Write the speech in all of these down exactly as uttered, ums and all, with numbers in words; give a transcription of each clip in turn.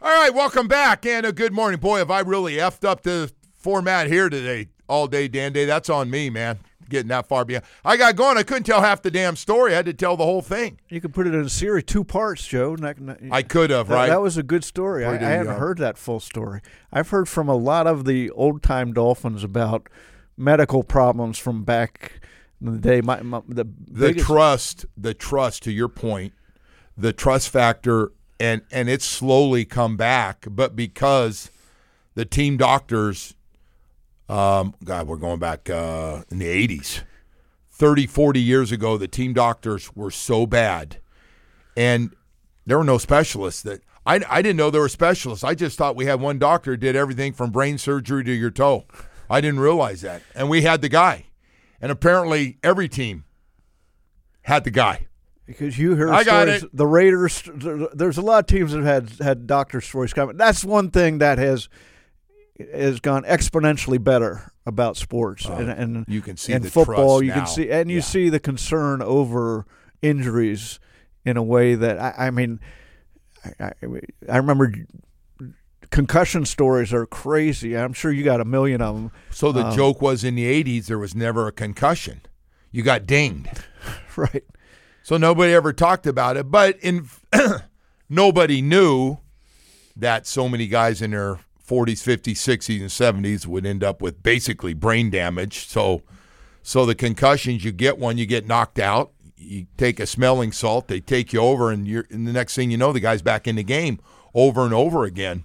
All right, welcome back, and a good morning. Boy, have I really effed up the format here today all day, Dan Day. That's on me, man, getting that far behind. I got going. I couldn't tell half the damn story. I had to tell the whole thing. You could put it in a series, two parts, Joe. Not, not, I could have, that, right? That was a good story. I, I haven't uh, heard that full story. I've heard from a lot of the old-time Dolphins about medical problems from back in the day. My, my, the the biggest, trust, the trust, to your point, the trust factor, and, and it's slowly come back, but because the team doctors – Um, God, we're going back uh, in the eighties. thirty, forty years ago, the team doctors were so bad. And there were no specialists. That I, I didn't know there were specialists. I just thought we had one doctor who did everything from brain surgery to your toe. I didn't realize that. And we had the guy. And apparently every team had the guy. Because you heard I got stories, it. The Raiders, there's a lot of teams that had, had doctor stories coming. That's one thing that has – has gone exponentially better about sports, uh, and, and you can see and the football. trust You now. can see, and you yeah. see the concern over injuries in a way that I, I mean, I, I, I remember concussion stories are crazy. I'm sure you got a million of them. So the um, joke was in the eighties there was never a concussion. You got dinged, right? So nobody ever talked about it, but in nobody knew that so many guys in their forties, fifties, sixties, and seventies would end up with basically brain damage. So so the concussions, you get one, you get knocked out, you take a smelling salt, they take you over, and you're and the next thing you know, the guy's back in the game over and over again.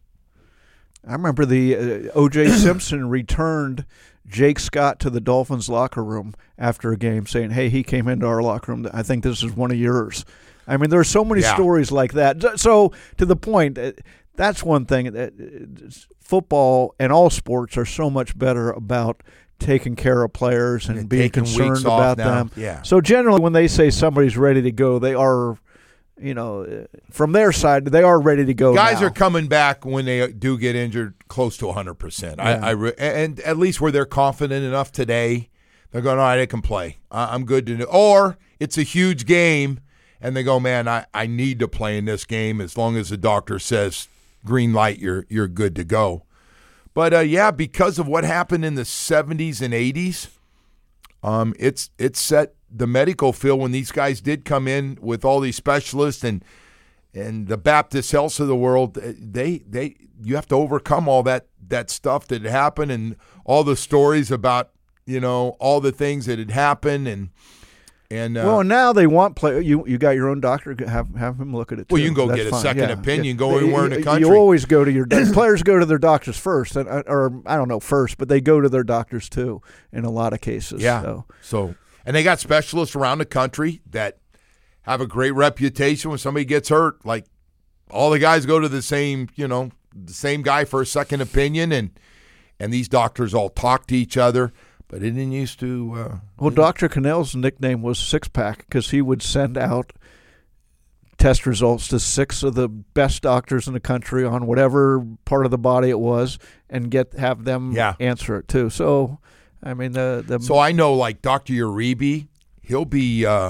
I remember the uh, O J Simpson returned Jake Scott to the Dolphins locker room after a game saying, hey, he came into our locker room. I think this is one of yours. I mean, there are so many yeah. stories like that. So to the point, that's one thing. That football and all sports are so much better about taking care of players and, and being concerned about them. Yeah. So generally when they say somebody's ready to go, they are, you know, from their side, they are ready to go. Guys now. are coming back when they do get injured close to one hundred percent. Yeah. I, I re- and at least where they're confident enough today, they're going, all right, I can play. I, I'm good to do. Or it's a huge game, and they go, man, I, I need to play in this game as long as the doctor says green light, you're you're good to go. But, uh, yeah, because of what happened in the seventies and eighties, um, it's it's set the medical field when these guys did come in with all these specialists and and the Baptist Health of the world, they they you have to overcome all that that stuff that had happened and all the stories about, you know, all the things that had happened and and uh, well, now they want play. You you got your own doctor. Have have him look at it. Too. Well, you can go That's get a fine. second yeah. opinion. Yeah. Go anywhere in the country. You always go to your players go to their doctors first, and, or I don't know first, but they go to their doctors too in a lot of cases. Yeah. So, so and they got specialists around the country that have a great reputation when somebody gets hurt. Like all the guys go to the same, you know, the same guy for a second opinion, and and these doctors all talk to each other. But it didn't used to. Uh, well, Doctor Cannell's nickname was Six Pack because he would send out test results to six of the best doctors in the country on whatever part of the body it was, and get have them yeah. answer it too. So, I mean, the the. So I know, like Doctor Uribe, he'll be uh,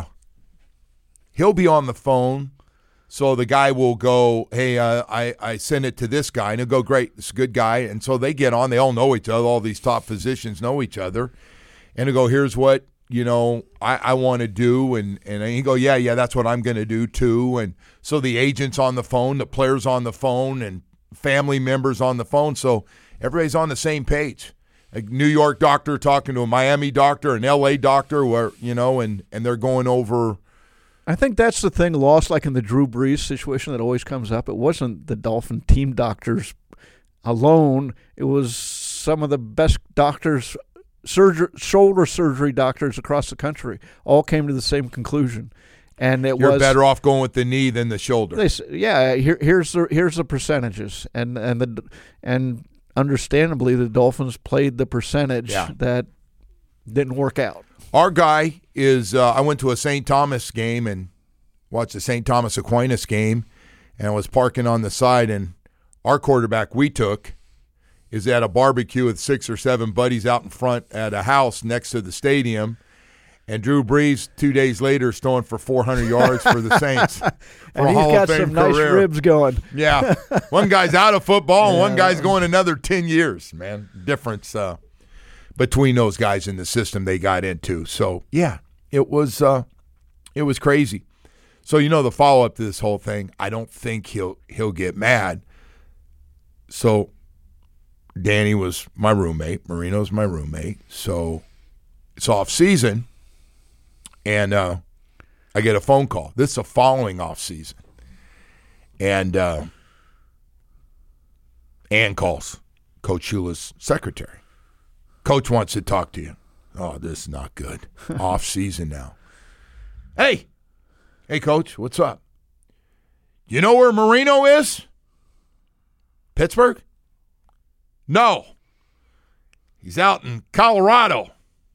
he'll be on the phone. So the guy will go, hey, uh, I, I sent it to this guy. And he'll go, great, it's a good guy. And so they get on. They all know each other. All these top physicians know each other. And he'll go, here's what, you know, I, I want to do. And, and he go, yeah, yeah, that's what I'm going to do too. And so the agent's on the phone, the player's on the phone, and family members on the phone. So everybody's on the same page. A New York doctor talking to a Miami doctor, an L A doctor, where, you know, and, and they're going over – I think that's the thing lost, like in the Drew Brees situation that always comes up. It wasn't the Dolphin team doctors alone. It was some of the best doctors, surgery, shoulder surgery doctors across the country, all came to the same conclusion. And it You're was better off going with the knee than the shoulder. They, yeah, here, here's the here's the percentages, and and the and understandably the Dolphins played the percentage yeah. that didn't work out. Our guy is, uh, I went to a Saint Thomas game and watched the Saint Thomas Aquinas game, and I was parking on the side, and our quarterback we took is at a barbecue with six or seven buddies out in front at a house next to the stadium, And Drew Brees, two days later, is throwing for four hundred yards for the Saints. For and a he's Hall got of Fame some nice career. ribs going. Yeah. One guy's out of football, and Yeah. one guy's going another ten years, man. Difference uh, between those guys in the system they got into. So, yeah, it was uh, it was crazy. So, you know, the follow-up to this whole thing, I don't think he'll he'll get mad. So, Danny was my roommate. Marino's my roommate. So, it's off season. And uh, I get a phone call. This is the following off season. And uh, Ann calls, Coach Shula's secretary. Coach wants to talk to you. Oh, this is not good. Off season now. Hey. Hey, Coach, what's up? You know where Marino is? Pittsburgh? No. He's out in Colorado.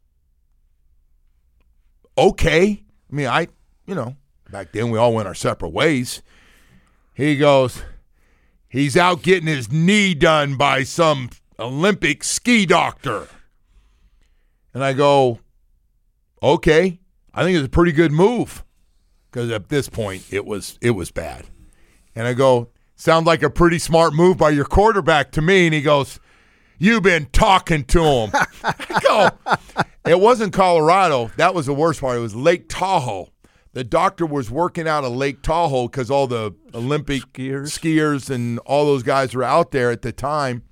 Okay. I mean, I, you know, back then we all went our separate ways. He goes, he's out getting his knee done by some Olympic ski doctor. And I go, okay. I think it's a pretty good move. Because at this point, it was it was bad. And I go, sounds like a pretty smart move by your quarterback to me. And he goes, you've been talking to him. I go, it wasn't Colorado. That was the worst part. It was Lake Tahoe. The doctor was working out of Lake Tahoe because all the Olympic Skiers. skiers and all those guys were out there at the time.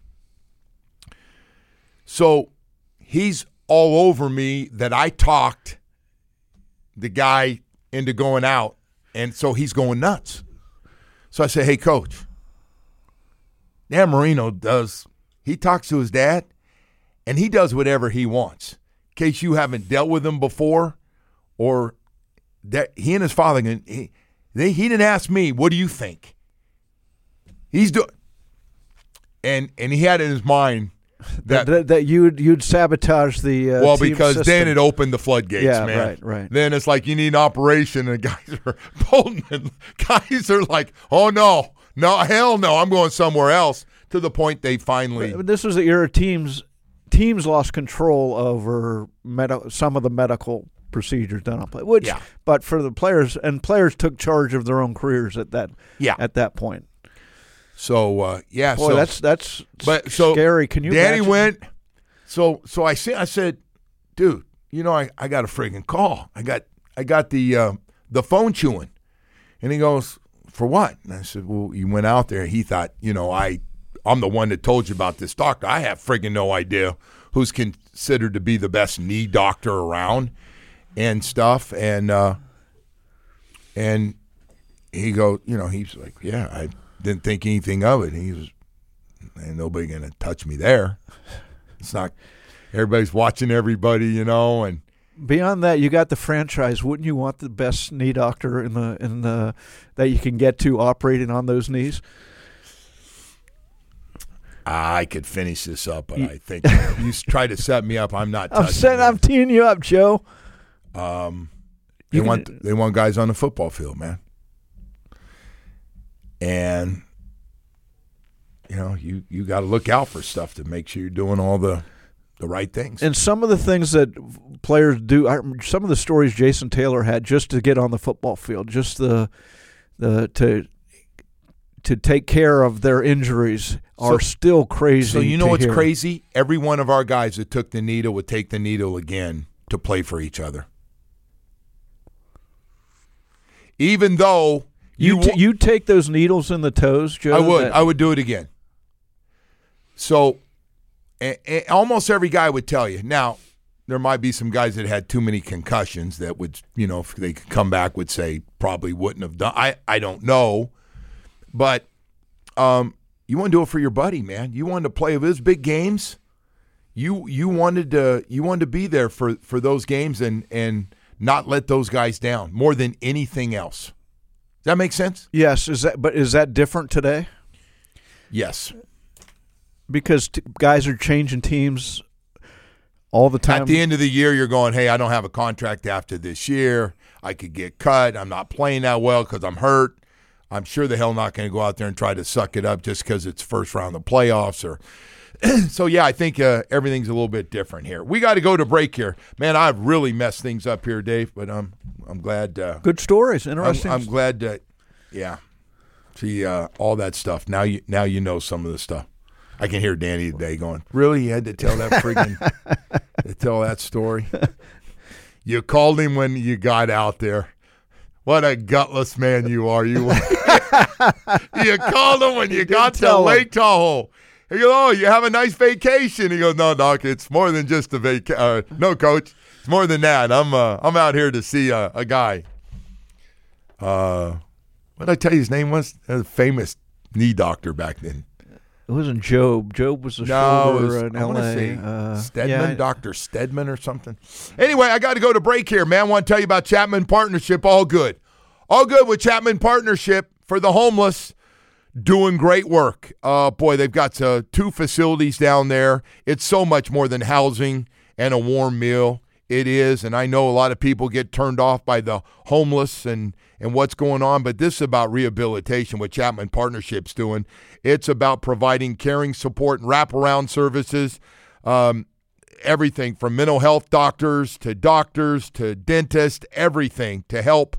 So he's all over me that I talked the guy into going out, and so he's going nuts. So I say, hey, Coach, Dan Marino does, he talks to his dad, and he does whatever he wants. In case you haven't dealt with him before, or that he and his father, he, they, he didn't ask me, what do you think? He's doing, and and he had in his mind that, that, that you'd you'd sabotage the uh, well, team because system. then it opened the floodgates, Yeah, man. right, right. Then it's like you need an operation, and guys are Bolton and guys are like, oh no, no, hell no, I'm going somewhere else. To the point they finally. But this was the era teams teams lost control over med- some of the medical procedures done on play. Which, Yeah. but for the players, and players took charge of their own careers at that Yeah. at that point. So uh, yeah, Boy, so that's that's but so scary. Can you? Danny imagine? went. So so I said I said, dude, you know I, I got a friggin' call. I got I got the uh, the phone chewing, and he goes, for what? And I said, well, you went out there. He thought, you know, I I'm the one that told you about this doctor. I have friggin' no idea who's considered to be the best knee doctor around and stuff. And uh, and he goes, you know, he's like, yeah, I didn't think anything of it. He was, ain't nobody gonna touch me there. It's not. Everybody's watching everybody, you know, and Beyond that, you got the franchise. Wouldn't you want the best knee doctor in the in the that you can get to operating on those knees? I could finish this up, but I think you try to set me up. I'm not. I'm touching saying them. I'm teeing you up, Joe. Um, they You can- want they want guys on the football field, man. And you know, you you got to look out for stuff to make sure you're doing all the the right things. And some of the things that players do, I, some of the stories Jason Taylor had just to get on the football field, just the the to to take care of their injuries are So- still crazy. So you know to what's hear. crazy? Every one of our guys that took the needle would take the needle again to play for each other. Even though You you t- wa- you take those needles in the toes, Joe. I would. that- I would do it again. So, a, a, almost every guy would tell you. Now, there might be some guys that had too many concussions that would, you know, if they could come back, would say probably wouldn't have done. I, I don't know, but um, you want to do it for your buddy, man. You wanted to play those big games. You you wanted to you wanted to be there for, for those games and and not let those guys down more than anything else. Does that make sense? Yes, is that? But is that different today? Yes. Because t- guys are changing teams all the time. At the end of the year, you're going, hey, I don't have a contract after this year. I could get cut. I'm not playing that well because I'm hurt. I'm sure the hell not going to go out there and try to suck it up just because it's first round of playoffs or So, yeah, I think uh, everything's a little bit different here. We got to go to break here. Man, I've really messed things up here, Dave, but I'm I'm glad. Uh, Good stories, interesting. I'm, I'm glad that, yeah, see uh, all that stuff. Now you now you know some of the stuff. I can hear Danny today going, really? You had to tell that friggin' to tell that story? You called him when you got out there. What a gutless man you are. You You called him when you, you got to Lake Tahoe. He goes, oh, you have a nice vacation. He goes, no, Doc, it's more than just a vacation. Uh, no, Coach, it's more than that. I'm uh, I'm out here to see a, a guy. Uh, what did I tell you his name was? A famous knee doctor back then. It wasn't Job. Job was the no, shoulder it was, in I L A. Say uh, Stedman, yeah, Doctor Stedman or something. Anyway, I got to go to break here, man. I want to tell you about Chapman Partnership. All good. All good with Chapman Partnership for the homeless. Doing great work. Uh, boy, they've got uh, two facilities down there. It's so much more than housing and a warm meal. It is, and I know a lot of people get turned off by the homeless and, and what's going on, but this is about rehabilitation, what Chapman Partnership's doing. It's about providing caring support and wraparound services, um, everything from mental health doctors to doctors to dentists, everything to help.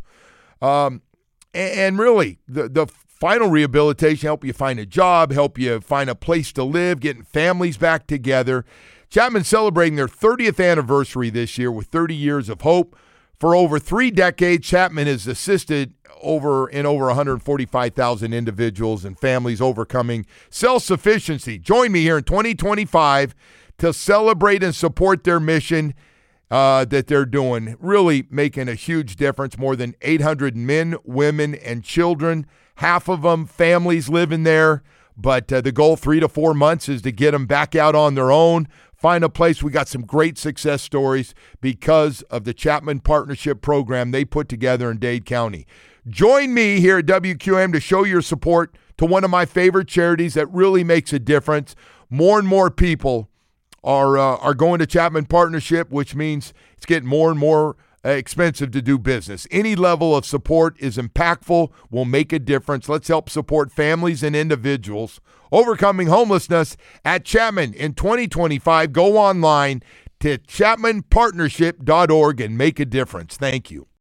Um, and, and really, the the final rehabilitation, help you find a job, help you find a place to live, getting families back together. Chapman's celebrating their thirtieth anniversary this year with thirty years of hope. For over three decades, Chapman has assisted over in over one hundred forty-five thousand individuals and families overcoming self-sufficiency. Join me here in twenty twenty-five to celebrate and support their mission uh, that they're doing, really making a huge difference. More than eight hundred men, women, and children. Half of them, families living there, but uh, the goal three to four months is to get them back out on their own, find a place. We got some great success stories because of the Chapman Partnership Program they put together in Dade County. Join me here at W Q M to show your support to one of my favorite charities that really makes a difference. More and more people are uh, are going to Chapman Partnership, which means it's getting more and more Uh, expensive to do business. Any level of support is impactful, will make a difference. Let's help support families and individuals overcoming homelessness at Chapman in twenty twenty-five. Go online to chapman partnership dot org and make a difference. Thank you.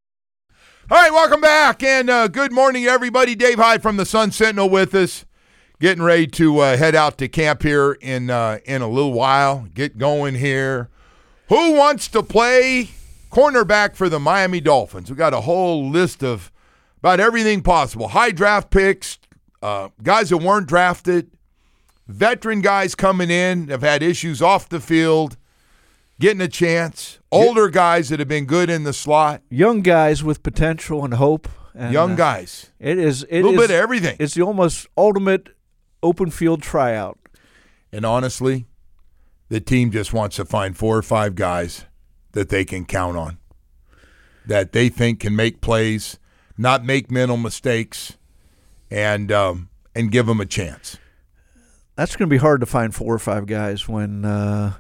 All right, welcome back, and uh, good morning, everybody. Dave Hyde from the Sun Sentinel with us, getting ready to uh, head out to camp here in uh, in a little while. Get going here. Who wants to play cornerback for the Miami Dolphins? We got a whole list of about everything possible. High draft picks, uh, guys that weren't drafted, veteran guys coming in, have had issues off the field, getting a chance, older guys that have been good in the slot. Young guys with potential and hope. And, Young uh, guys. It is. It a little is, bit of everything. It's the almost ultimate open field tryout. And honestly, the team just wants to find four or five guys that they can count on, that they think can make plays, not make mental mistakes, and um, and give them a chance. That's going to be hard to find four or five guys when, uh,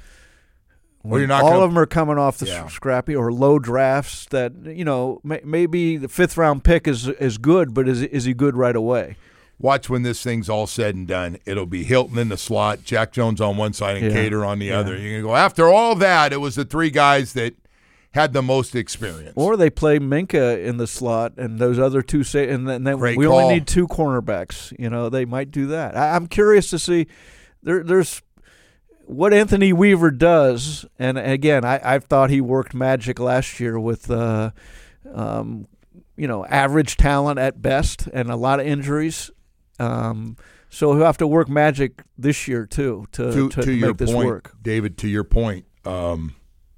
when well, you're not all gonna, of them are coming off the yeah. scrappy or low drafts that, you know, may, maybe the fifth round pick is is good, but is is he good right away? Watch when this thing's all said and done. It'll be Hilton in the slot, Jack Jones on one side, and yeah. Cater on the yeah. other. You're going to go, after all that, it was the three guys that had the most experience. Or they play Minka in the slot and those other two say, and then, then we call. only need two cornerbacks. You know, they might do that. I, I'm curious to see there, there's what Anthony Weaver does. And again, I, I thought he worked magic last year with, uh, um, you know, average talent at best and a lot of injuries. Um, so he'll have to work magic this year too to to, to, to to your make this point, work. David. To your point, um,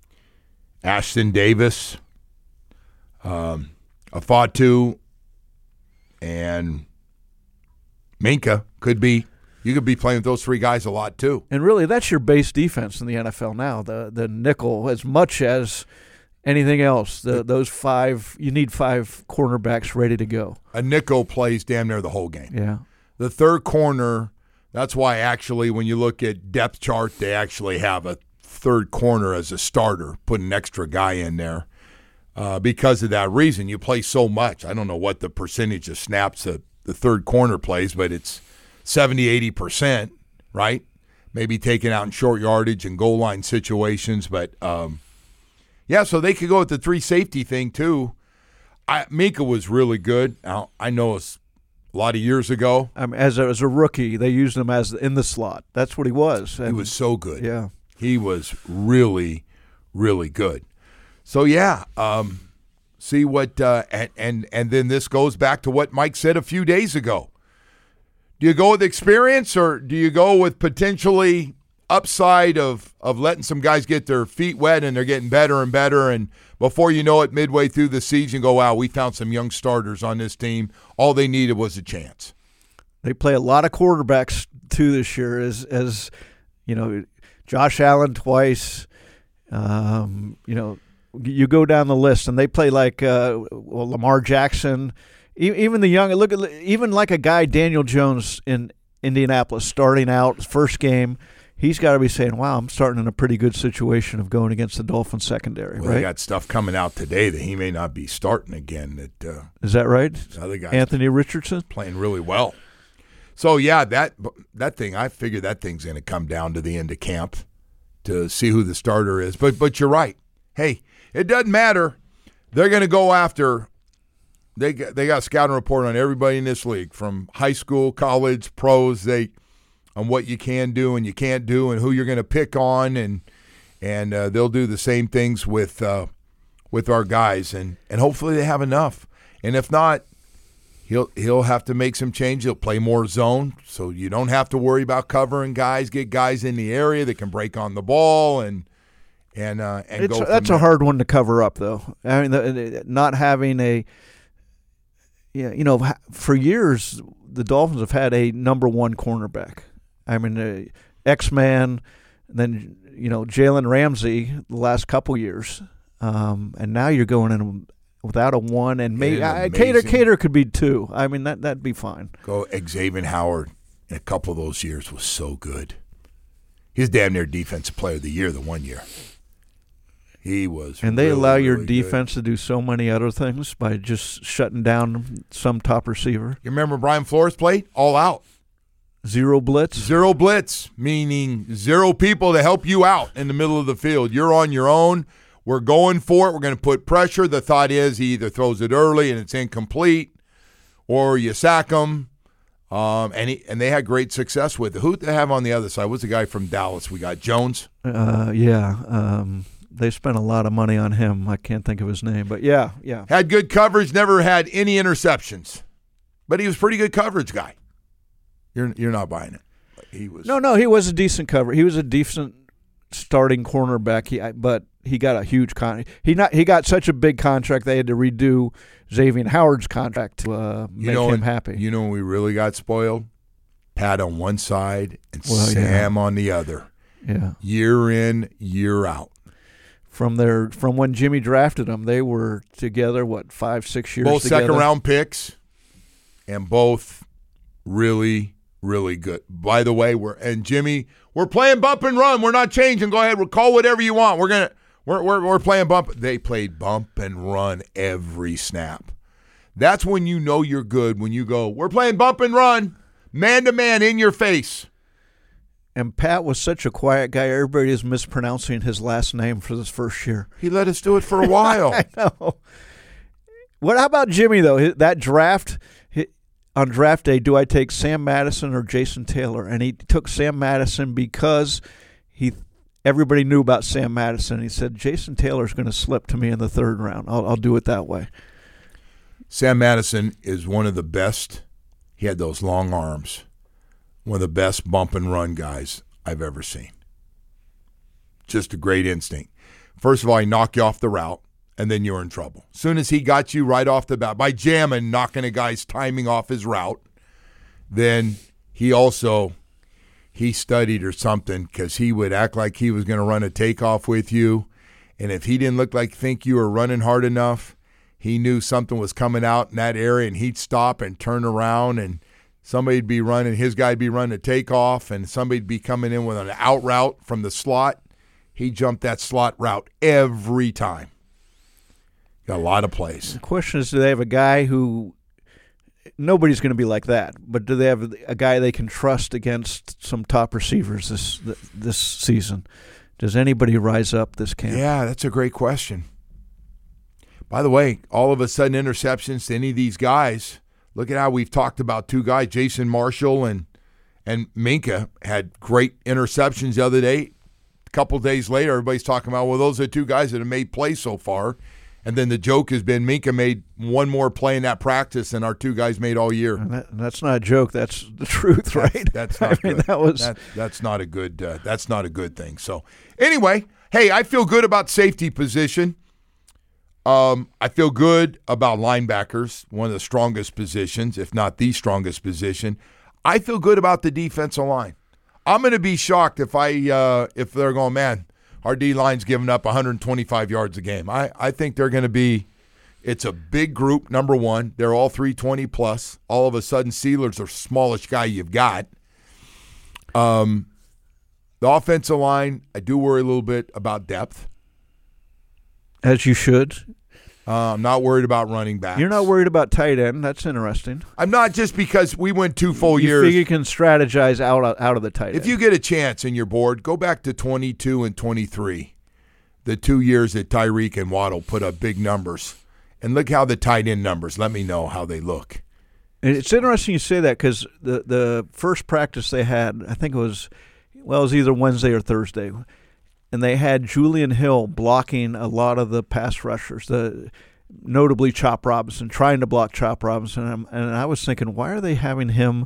Ashton Davis, um, Afatu, and Minka could be. You could be playing with those three guys a lot too. And really, that's your base defense in the N F L now. The the nickel, as much as anything else. The, those five, you need five cornerbacks ready to go. A nickel plays damn near the whole game. Yeah. The third corner, that's why actually when you look at depth chart, they actually have a third corner as a starter, put an extra guy in there. Uh, because of that reason, you play so much. I don't know what the percentage of snaps that the third corner plays, but it's seventy, eighty percent, right? maybe taken out in short yardage and goal line situations. But, um, yeah, so they could go with the three safety thing too. I, Mika was really good. Now, I know it's a lot of years ago. I mean, as, a, as a rookie, they used him as in the slot. That's what he was. And, he was so good. Yeah. He was really, really good. So, yeah, um, see what uh, – and, and, and then this goes back to what Mike said a few days ago. Do you go with experience or do you go with potentially upside of, of letting some guys get their feet wet and they're getting better and better, and before you know it, midway through the season, go, wow, we found some young starters on this team. All they needed was a chance. They play a lot of quarterbacks, too, this year, as, as you know, Josh Allen twice. Um, you know, you go down the list, and they play like uh, well, Lamar Jackson. Even the young, look at even like a guy Daniel Jones in Indianapolis starting out first game, he's got to be saying, "Wow, I'm starting in a pretty good situation of going against the Dolphins secondary." Well, right? They got stuff coming out today that he may not be starting again. That uh, is that right? Other guys Anthony Richardson playing really well. So yeah, that that thing, I figure that thing's going to come down to the end of camp to see who the starter is. But but you're right. Hey, it doesn't matter. They're going to go after. They got, they got a scouting report on everybody in this league, from high school, college, pros, they on what you can do and you can't do and who you're going to pick on, and and uh, they'll do the same things with uh, with our guys, and, and hopefully they have enough. And if not, he'll he'll have to make some change. He'll play more zone, so you don't have to worry about covering guys. Get guys in the area that can break on the ball and and uh, and it's, go. From that's there. a hard one to cover up, though. I mean, the, not having a Yeah, you know, for years the Dolphins have had a number one cornerback. I mean, uh, X-Man, then you know Jalen Ramsey the last couple years, um, and now you're going in without a one, and maybe uh, Cater Cater could be two. I mean, that that'd be fine. Go Xavier Howard in a couple of those years was so good. He's damn near defensive player of the year the one year. He was, and they really, allow your really defense good. to do so many other things by just shutting down some top receiver. You remember Brian Flores played all out, zero blitz, zero blitz, meaning zero people to help you out in the middle of the field. You're on your own. We're going for it. We're going to put pressure. The thought is he either throws it early and it's incomplete, or you sack him. Um, and he, and they had great success with it. Who did they have on the other side? What's the guy from Dallas? We got Jones. Uh, yeah. Um, They spent a lot of money on him. I can't think of his name, but yeah, yeah. Had good coverage, never had any interceptions. But he was a pretty good coverage guy. You're you're not buying it. But he was. No, no, he was a decent cover. He was a decent starting cornerback. He, but he got a huge con. He not he got such a big contract they had to redo Xavier Howard's contract to uh, make you know him when, happy. You know when we really got spoiled? Pat on one side and well, Sam yeah. on the other. Yeah. Year in, year out. From their from when Jimmy drafted them, they were together. What five, six years? Both together? second round picks, and both really, really good. By the way, we're and Jimmy, we're playing bump and run. We're not changing. Go ahead, we'll call whatever you want. We're gonna we're we're we're playing bump. They played bump and run every snap. That's when you know you're good. When you go, we're playing bump and run, man to man, in your face. And Pat was such a quiet guy. Everybody is mispronouncing his last name for this first year. He let us do it for a while. I know. What how about Jimmy, though? That draft, on draft day, do I take Sam Madison or Jason Taylor? And he took Sam Madison because he everybody knew about Sam Madison. He said, Jason Taylor's going to slip to me in the third round. I'll, I'll do it that way. Sam Madison is one of the best. He had those long arms. One of the best bump and run guys I've ever seen. Just a great instinct. First of all, he knocked you off the route, and then you're in trouble. As soon as he got you right off the bat, by jamming, knocking a guy's timing off his route, then he also, he studied or something, because he would act like he was going to run a takeoff with you, and if he didn't look like think you were running hard enough, he knew something was coming out in that area, and he'd stop and turn around, and somebody'd be running, his guy'd be running a takeoff, and somebody'd be coming in with an out route from the slot. He jumped that slot route every time. Got a lot of plays. The question is, do they have a guy who nobody's going to be like that. But do they have a guy they can trust against some top receivers this this season? Does anybody rise up this camp? Yeah, that's a great question. By the way, all of a sudden interceptions to any of these guys. Look at how we've talked about two guys, Jason Marshall and and Minkah, had great interceptions the other day. A couple days later, everybody's talking about, well, those are two guys that have made plays so far. And then the joke has been Minkah made one more play in that practice than our two guys made all year. And that, that's not a joke. That's the truth, right? That's, that's not I good. mean, that was that, that's not a good. Uh, that's not a good thing. So anyway, hey, I feel good about safety position. Um, I feel good about linebackers, one of the strongest positions, if not the strongest position. I feel good about the defensive line. I'm going to be shocked if I uh, if they're going, man, our D-line's giving up one hundred twenty-five yards a game. I, I think they're going to be – it's a big group, number one. They're all three twenty plus. All of a sudden, Sealer's the smallest guy you've got. Um, the offensive line, I do worry a little bit about depth. As you should. Uh, I'm not worried about running backs. You're not worried about tight end. That's interesting. I'm not, just because we went two full you years. You think you can strategize out of, out of the tight end. If you get a chance in your board, go back to twenty-two and twenty-three, the two years that Tyreek and Waddle put up big numbers. And look how the tight end numbers, let me know how they look. And it's interesting you say that, because the, the first practice they had, I think it was, well, it was either Wednesday or Thursday, and they had Julian Hill blocking a lot of the pass rushers, the notably Chop Robinson, trying to block Chop Robinson. And, and I was thinking, why are they having him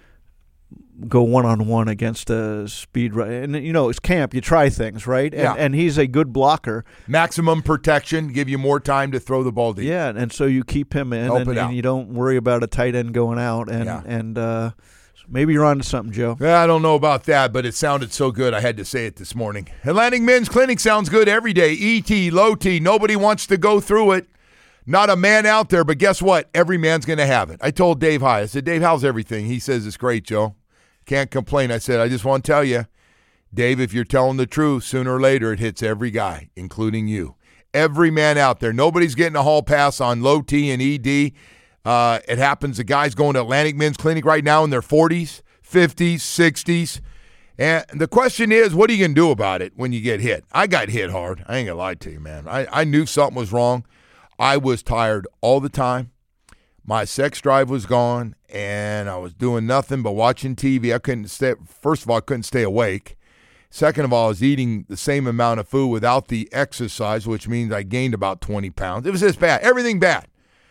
go one-on-one against a speed runner? And, you know, it's camp. You try things, right? And, Yeah. and he's a good blocker. Maximum protection, give you more time to throw the ball deep. Yeah, and so you keep him in, Help and, it out. and you don't worry about a tight end going out. And, Yeah. and uh, maybe you're on to something, Joe. Yeah, I don't know about that, but it sounded so good I had to say it this morning. Atlantic Men's Clinic sounds good every day. E T, low T, nobody wants to go through it. Not a man out there, but guess what? Every man's going to have it. I told Dave hi. I said, Dave, how's everything? He says, it's great, Joe. Can't complain. I said, I just want to tell you, Dave, if you're telling the truth, sooner or later it hits every guy, including you. Every man out there. Nobody's getting a hall pass on low T and E D. Uh, it happens. The guys going to Atlantic Men's Clinic right now in their forties, fifties, sixties. And the question is, what are you going to do about it when you get hit? I got hit hard. I ain't going to lie to you, man. I, I knew something was wrong. I was tired all the time. My sex drive was gone, and I was doing nothing but watching T V. I couldn't stay. First of all, I couldn't stay awake. Second of all, I was eating the same amount of food without the exercise, which means I gained about twenty pounds. It was just bad. Everything bad.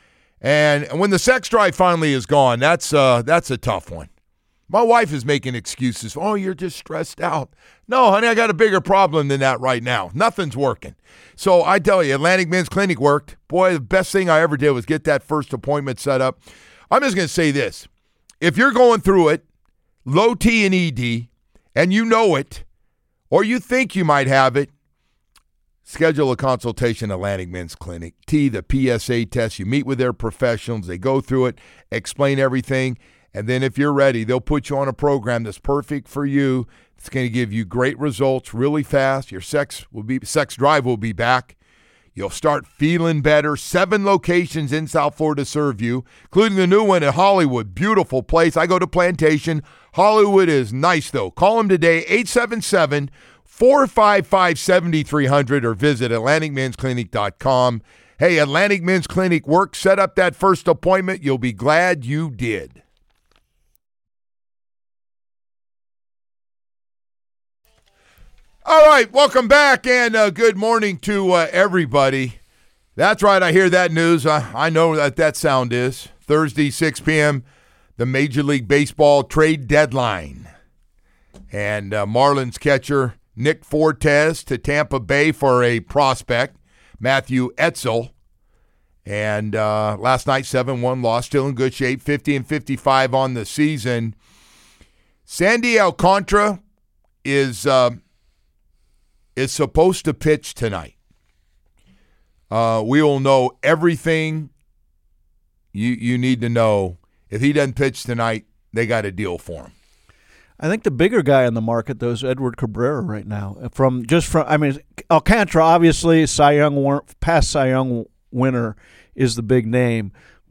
And when the sex drive finally is gone, that's uh, that's a tough one. My wife is making excuses. Oh, you're just stressed out. No, honey, I got a bigger problem than that right now. Nothing's working. So I tell you, Atlantic Men's Clinic worked. Boy, the best thing I ever did was get that first appointment set up. I'm just going to say this. If you're going through it, low T and E D, and you know it, or you think you might have it, schedule a consultation at Atlantic Men's Clinic. T, the P S A test. You meet with their professionals. They go through it, explain everything. And then if you're ready, they'll put you on a program that's perfect for you. It's going to give you great results really fast. Your sex will be sex drive will be back. You'll start feeling better. Seven locations in South Florida serve you, including the new one at Hollywood. Beautiful place. I go to Plantation. Hollywood is nice, though. Call them today, eight seven seven, four five five, seven three zero zero or visit atlantic men's clinic dot com. Hey, Atlantic Men's Clinic work. Set up that first appointment. You'll be glad you did. All right, welcome back, and uh, good morning to uh, everybody. That's right, I hear that news. I, I know that that sound is. Thursday, six p.m., the Major League Baseball trade deadline. And uh, Marlins catcher Nick Fortes to Tampa Bay for a prospect, Matthew Etzel. And uh, last night, seven one loss, still in good shape, fifty and fifty-five on the season. Sandy Alcantara is... Uh, is supposed to pitch tonight. Uh, we will know everything you you need to know. If he doesn't pitch tonight, they got a deal for him. I think the bigger guy in the market, though, is Edward Cabrera right now. From just from, I mean, Alcantara, obviously, Cy Young, past Cy Young winner is the big name.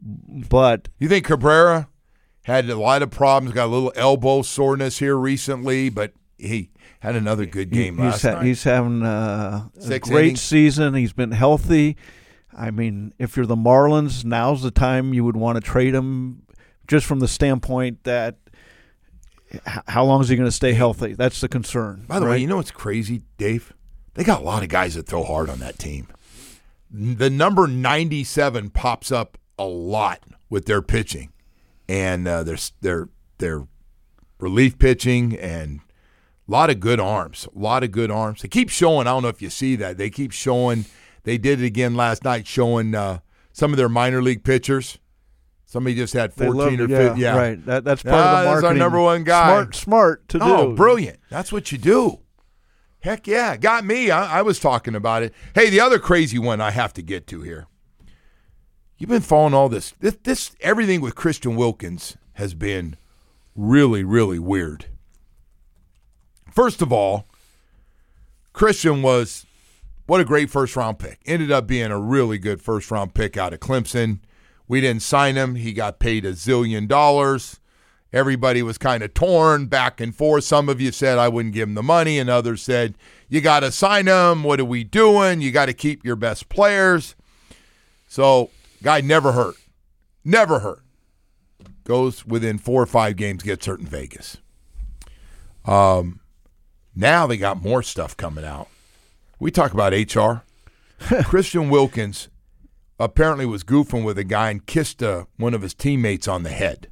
But you think Cabrera had a lot of problems, got a little elbow soreness here recently, but he had another good game he, last he's ha- night. He's having uh, a Six great innings. season. He's been healthy. I mean, if you're the Marlins, now's the time you would want to trade him, just from the standpoint that h- how long is he going to stay healthy? That's the concern. By the right? way, you know what's crazy, Dave? They got a lot of guys that throw hard on that team. The number ninety-seven pops up a lot with their pitching, and uh, their their their relief pitching, and a lot of good arms. A lot of good arms. They keep showing. I don't know if you see that. They keep showing. They did it again last night, showing uh, some of their minor league pitchers. Somebody just had They fourteen love- or yeah, fifteen. Yeah, right. That, that's part Ah, of the that's our marketing. number one guy. Smart, smart to Oh, do. brilliant. That's what you do. Heck yeah. Got me. I, I was talking about it. Hey, the other crazy one I have to get to here. You've been following all this. This, this everything with Christian Wilkins has been really, really weird. First of all, Christian was, what a great first-round pick. Ended up being a really good first-round pick out of Clemson. We didn't sign him. He got paid a zillion dollars. Everybody was kind of torn back and forth. Some of you said I wouldn't give him the money, and others said, you got to sign him. What are we doing? You got to keep your best players. So, guy never hurt. Never hurt. Goes within four or five games, gets hurt in Vegas. Um, now they got more stuff coming out. We talk about H R. Christian Wilkins apparently was goofing with a guy and kissed uh, one of his teammates on the head.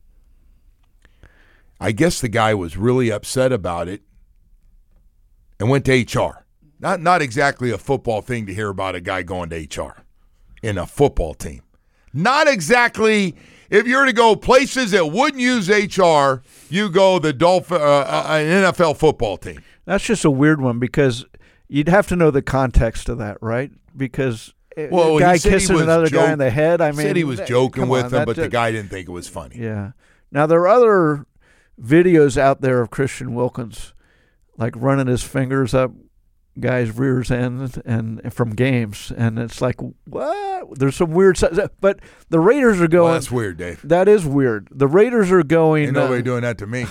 I guess the guy was really upset about it and went to H R. Not not exactly a football thing to hear about a guy going to H R in a football team. Not exactly. If you're to go places that wouldn't use H R, you go the Dolphin, uh, uh, an N F L football team. That's just a weird one because you'd have to know the context of that, right? Because Well, a guy he said he kissing was another joke- guy in the head, I mean. said he was joking come with on, him, that but the just- guy didn't think it was funny. Yeah. Now, there are other videos out there of Christian Wilkins, like running his fingers up guys' rears end and from games, and it's like, what? There's some weird stuff. But the Raiders are going. Well, that's weird, Dave. That is weird. The Raiders are going. Ain't nobody uh, doing that to me.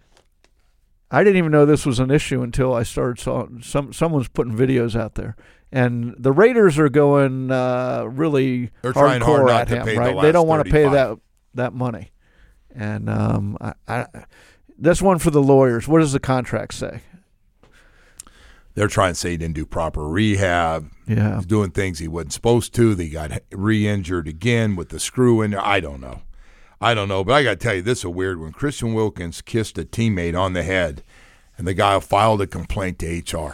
I didn't even know this was an issue until I started saw some someone's putting videos out there, and the Raiders are going uh, really They're trying hardcore hard not at to him. pay the Right? last They don't want to pay thirty-five. that that money, and um, I, I, that's one for the lawyers. What does the contract say? They're trying to say he didn't do proper rehab. Yeah, He's doing things he wasn't supposed to. They got re-injured again with the screw in there. I don't know. I don't know, but I got to tell you, this is a weird one. Christian Wilkins kissed a teammate on the head, and the guy filed a complaint to H R.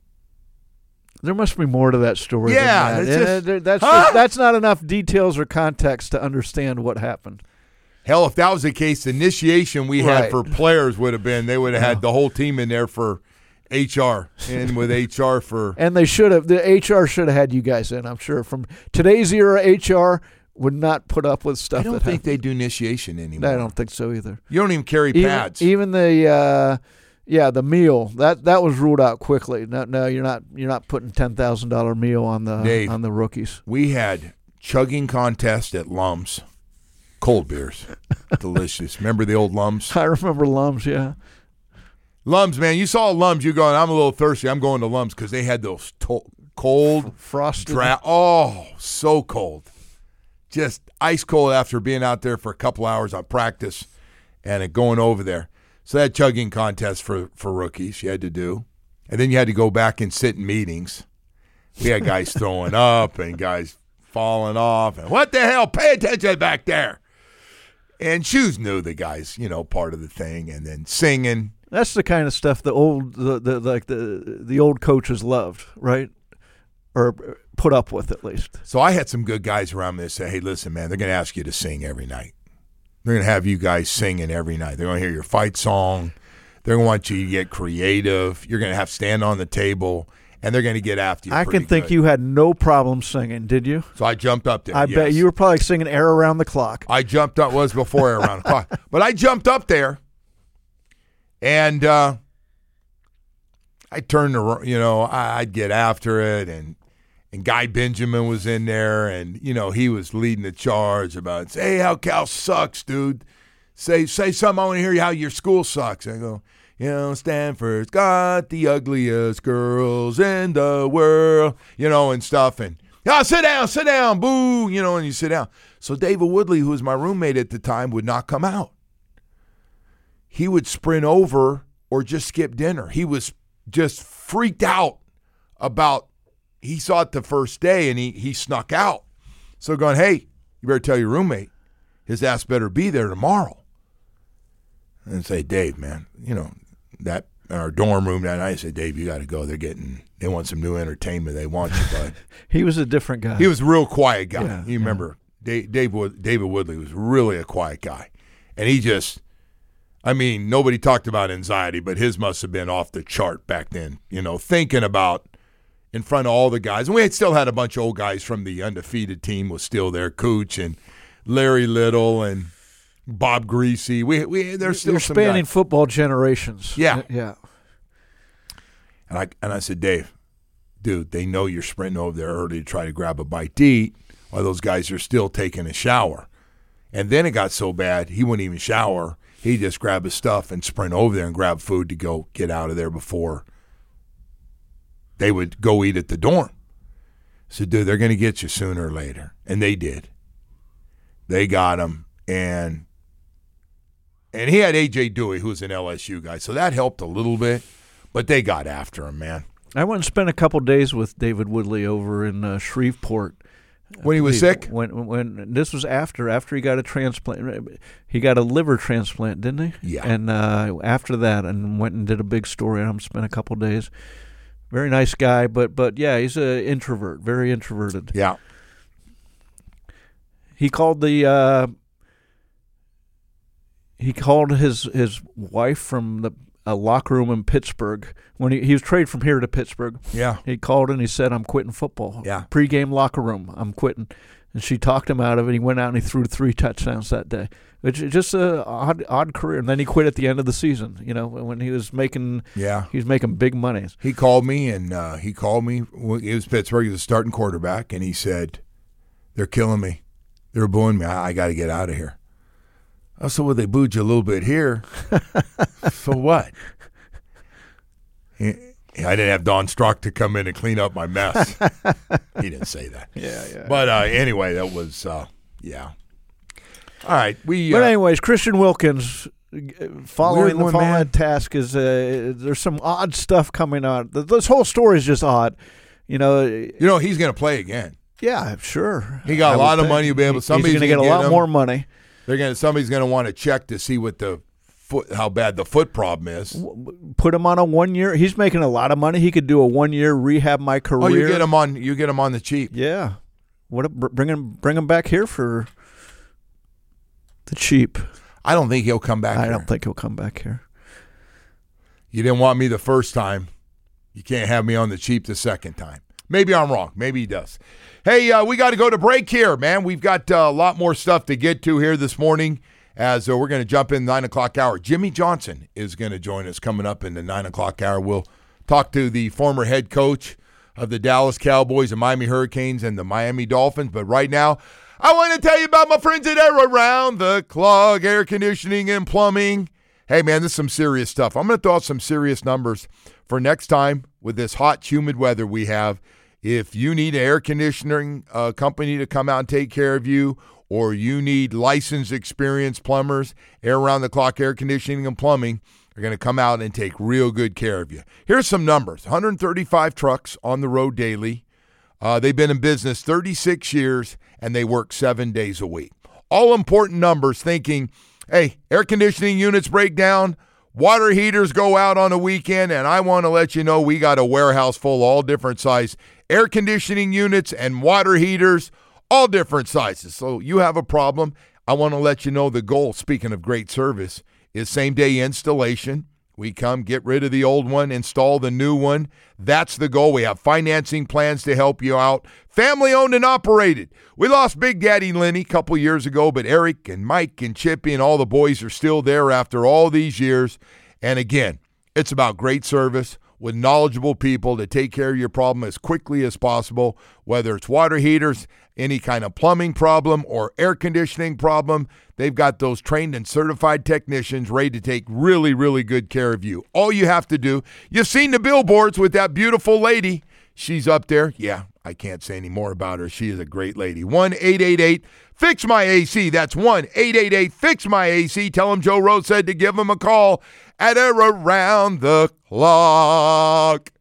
there must be more to that story. Yeah, than that. it's And, just- uh, there- that's Huh? just, that's not enough details or context to understand what happened. Hell, if that was the case, the initiation we had Right. for players would have been, they would have had the whole team in there for H R, and with H R for And they should have. The H R should have had you guys in. I'm sure. From today's era, H R would not put up with stuff. I don't that think happened. they do initiation anymore. I don't think so either. You don't even carry Even, pads. even the uh, yeah, the meal that that was ruled out quickly. No, no, you're not you're not putting ten thousand dollar meal on the Dave. on the rookies. We had chugging contest at Lums. Cold beers. Delicious. Remember the old Lums? I remember Lums. Yeah, Lums, man. You saw Lums. You're going, I'm a little thirsty. I'm going to Lums because they had those to- cold, frosted. dra- oh, so cold. Just ice cold after being out there for a couple hours on practice and it going over there. So that chugging contest for, for rookies you had to do. And then you had to go back and sit in meetings. We had guys throwing up and guys falling off. And what the hell? Pay attention back there. And Shoes knew the guys, you know, part of the thing. And then singing. That's the kind of stuff the old the, the like the the old coaches loved, right? Or put up with at least. So I had some good guys around me that say, hey, listen, man, they're going to ask you to sing every night. They're going to have you guys singing every night. They're going to hear your fight song. They're going to want you to get creative. You're going to have to stand on the table, and they're going to get after you. I pretty can think good. you had no problem singing, did you? So I jumped up there. I yes. bet you were probably singing "Air Around the Clock." I jumped up. Was before around the clock. But I jumped up there, and uh, I turned around, you know, I- I'd get after it, and and Guy Benjamin was in there, and, you know, he was leading the charge about, say how Cal sucks, dude. Say say something, I want to hear you how your school sucks. I go, you know, Stanford's got the ugliest girls in the world, you know, and stuff. And, oh, sit down, sit down, boo, you know, and you sit down. So David Woodley, who was my roommate at the time, would not come out. He would sprint over or just skip dinner. He was just freaked out about, he saw it the first day, and he, he snuck out. So going, hey, you better tell your roommate, his ass better be there tomorrow. And say, Dave, man, you know, that in our dorm room that night, I said, Dave, you got to go. They're getting, they want some new entertainment. They want you, bud. He was a different guy. He was a real quiet guy. Yeah, you remember, yeah. Dave, Dave Wood, David Woodley was really a quiet guy. And he just, I mean, nobody talked about anxiety, but his must have been off the chart back then, you know, thinking about in front of all the guys. And we had still had a bunch of old guys from the undefeated team was still there, Cooch and Larry Little and Bob Greasy. We we there's still You're some spanning guys. Football generations. Yeah. Yeah. And I and I said, Dave, dude, they know you're sprinting over there early to try to grab a bite to eat while those guys are still taking a shower. And then it got so bad, he wouldn't even shower. He'd just grab his stuff and sprint over there and grab food to go get out of there before they would go eat at the dorm. I said, dude, they're going to get you sooner or later. And they did. They got him. And and he had A J Dewey, who was an L S U guy, so that helped a little bit. But they got after him, man. I went and spent a couple days with David Woodley over in uh, Shreveport. When he was sick? When when this was after after he got a transplant. He got a liver transplant, didn't he? Yeah. And uh, after that, and went and did a big story on him. Spent a couple days. Very nice guy, but but yeah, he's an introvert, very introverted. Yeah. He called the uh, he called his his wife from the a locker room in Pittsburgh when he, he was traded from here to Pittsburgh. Yeah. He called and he said, I'm quitting football. Yeah. Pre-game locker room, I'm quitting. And she talked him out of it. He went out and he threw three touchdowns that day. It's just a odd odd career. And then he quit at the end of the season, you know, when he was making yeah. he was making big money. He called me, and uh, he called me. He was Pittsburgh. He was a starting quarterback, and he said, they're killing me. They're booing me. I, I got to get out of here. I said, well, they booed you a little bit here. So what? He, I didn't have Don Strock to come in and clean up my mess. He didn't say that. Yeah, yeah. But uh, anyway, that was, uh, yeah. All right. We. But uh, anyways, Christian Wilkins, following Weird the one, following man. task is uh, there's some odd stuff coming out. Th- This whole story is just odd. You know, You know, he's going to play again. yeah, sure. He got I a would lot of think. money. He'll be able. He- Somebody's He's going to get a gonna lot him. more money. They're going to. Somebody's going to want to check to see what the foot, how bad the foot problem is. Put him on a one year. He's making a lot of money. He could do a one year rehab my career. Oh, you get him on. You get him on the cheap. Yeah. What? A, bring him. Bring him back here for the cheap. I don't think he'll come back. I here. don't think he'll come back here. You didn't want me the first time. You can't have me on the cheap the second time. Maybe I'm wrong. Maybe he does. Hey, uh, we got to go to break here, man. We've got uh, a lot more stuff to get to here this morning as uh, we're going to jump in the nine o'clock hour. Jimmy Johnson is going to join us coming up in the nine o'clock hour. We'll talk to the former head coach of the Dallas Cowboys, the Miami Hurricanes, and the Miami Dolphins. But right now, I want to tell you about my friends at Around the Clock Air Conditioning and Plumbing. Hey, man, this is some serious stuff. I'm going to throw out some serious numbers for next time with this hot, humid weather we have. If you need an air conditioning uh, company to come out and take care of you, or you need licensed, experienced plumbers, Around the Clock Air Conditioning and Plumbing are going to come out and take real good care of you. Here's some numbers. one hundred thirty-five trucks on the road daily. Uh, they've been in business thirty-six years, and they work seven days a week. All important numbers thinking, hey, air conditioning units break down, water heaters go out on a weekend, and I want to let you know we got a warehouse full of all different size air conditioning units and water heaters, all different sizes. So you have a problem, I want to let you know the goal, speaking of great service, is same-day installation. We come, get rid of the old one, install the new one. That's the goal. We have financing plans to help you out. Family-owned and operated. We lost Big Daddy Lenny a couple years ago, but Eric and Mike and Chippy and all the boys are still there after all these years. And again, it's about great service. with knowledgeable people to take care of your problem as quickly as possible, whether it's water heaters, any kind of plumbing problem, or air conditioning problem. They've got those trained and certified technicians ready to take really, really good care of you. All you have to do, you've seen the billboards with that beautiful lady. She's up there. Yeah, I can't say any more about her. She is a great lady. one eight eight eight fix my A C. That's one eight eight eight fix my A C. Tell them Joe Rose said to give them a call at Around the Clock.